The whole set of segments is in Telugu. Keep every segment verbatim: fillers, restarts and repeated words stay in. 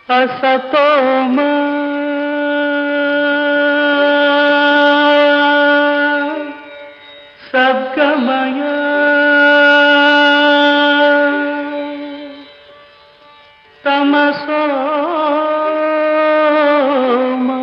असतोमा सद्गमय तमसोमा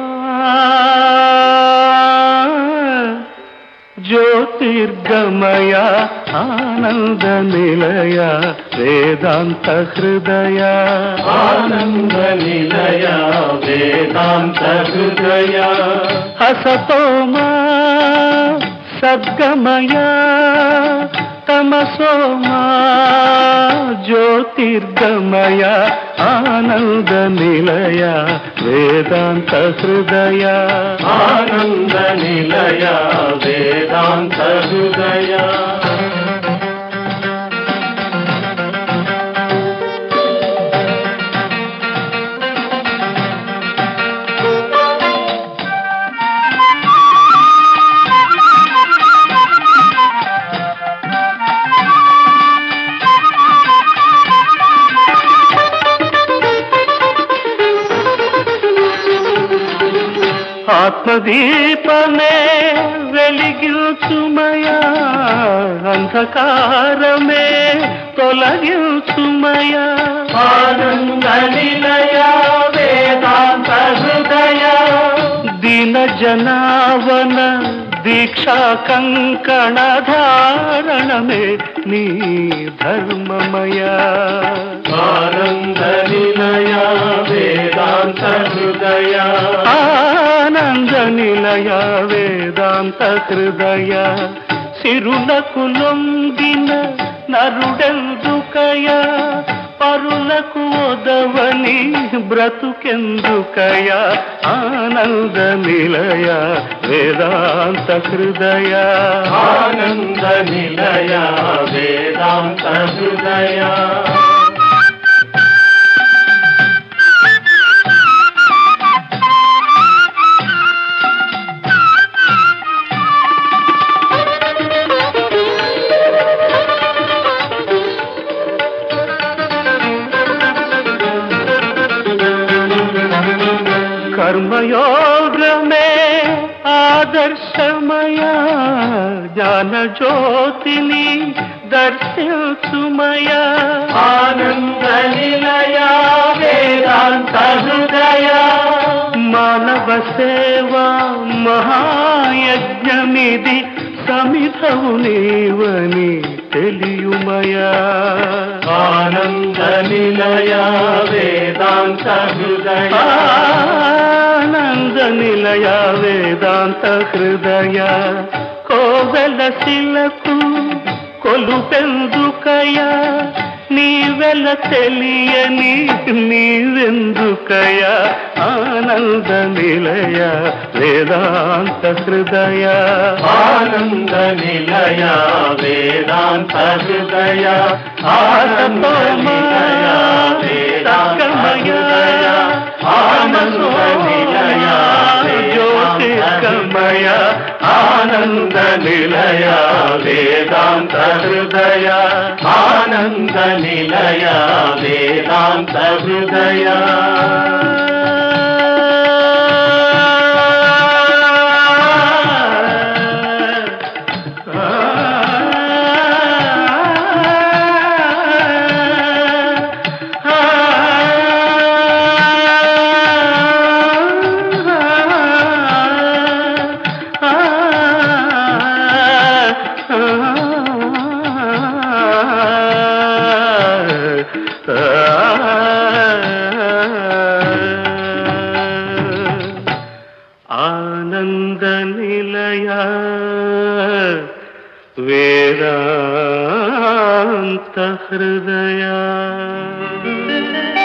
ज्योतिर्गमय आनंद निलय वेदांत हृदय आनंद निलय वेदांत हृदय असतोमा सद्गमय तमसोमा ज्योतिर्गमय आनंद निलय वेदांत हृदय आनंद निलय वेदांत हृदय ఆత్మదీపమే వెలిగించుమయా అంధకారమే తొలగించుమయా ఆనంద నిలయ వేదాంత హృదయ దీన జనావన దీక్షా కంకణ ధారణమే నీ ధర్మమయా ఆనంద నిలయ వేదాంత హృదయ ఆనంద నిలయ వేదాంత హృదయ సిరులకు లొంగిన నరుడెందుకయ పరులకు ఒదవని బ్రతుకెందుకయ ఆనంద నిలయ వేదాంత హృదయ ఆనంద నిలయ వేదాంత హృదయ कर्मयोगमे आदर्शमय ज्ञान ज्योतिनि दर्शिंचुमय आनंद निलय वेदांत हृदय मानव सेवा महायज्ञमिदि समिधौ नीवनि తెలియుమయా आनंद निलय वेदांत हृदय ఆనంద నిలయ వేదాంత హృదయ కోవెల శిలకు కొలుపెందుకయ నీవెల తెలియని నీవెందుకయ ఆనంద నిలయ వేదాంత హృదయ आनंद निलय वेदांत हृदय आनंद निलय वेदांत हृदय आनंद निलय ज्योतिर्गमय आनंद निलय वेदांत हृदय आनंद निलय वेदांत हृदय आनंद निलय वेदांत हृदय।